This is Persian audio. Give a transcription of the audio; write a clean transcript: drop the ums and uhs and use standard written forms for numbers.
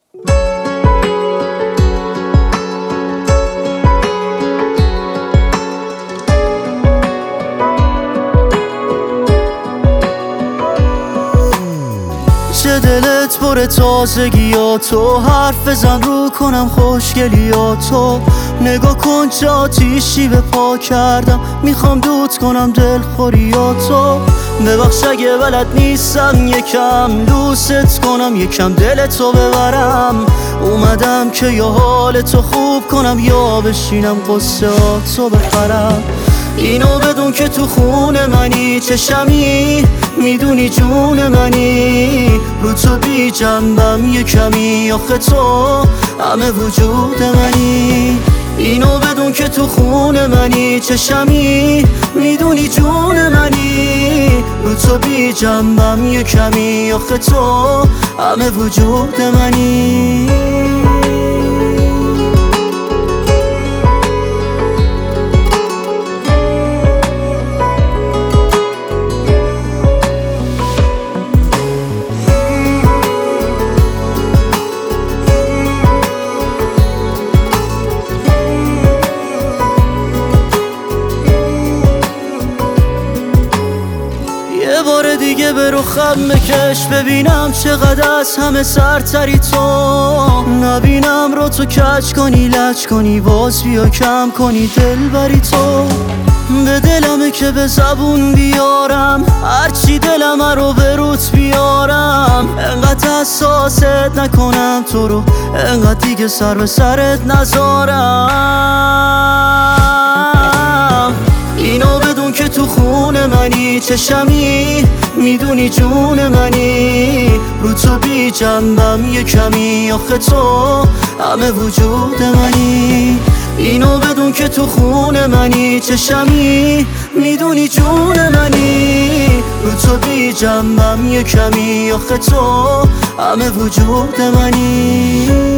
چه دلت پر تازگی ها تو، حرف بزن رو کنم خوشگلی ها تو. نگاه کن چه آتیشی به پا کردم، میخوام دود کنم دلخوری ها تو. ببخش اگه بلد نیستم یکم دوست کنم، یکم دلتو ببرم. اومدم که یا حالتو خوب کنم یا بشینم قصه هاتو بخرم. اینو بدون که تو خون منی، چشمی میدونی جون منی. رو تو بی جنبم یه کمی، آخه تو همه وجود منی. اینو بدون که تو خون منی، چشمی میدونی جون منی. رو تو بی جنبم یه کمی، آخه تو همه وجود منی. یه بار دیگه به رخم بکش، ببینم چقدر از همه سرتری تو. نبینم رو تو کج کنی لج کنی، باز بیا کم کنی دل بری تو. به دلمه که به زبون بیارم هرچی دلم رو به روت بیارم. انقدر حساست نکنم تو رو، انقدر دیگه سر به سرت نذارم. اینو بدون که تو خون منی، چشمی میدونی جون منی. رو تو بی جنبم یه کمی، آخه تو همه وجود منی. اینو بدون که تو خون منی، چشمی میدونی جون منی. رو تو بی جنبم یه کمی، آخه تو همه وجود منی.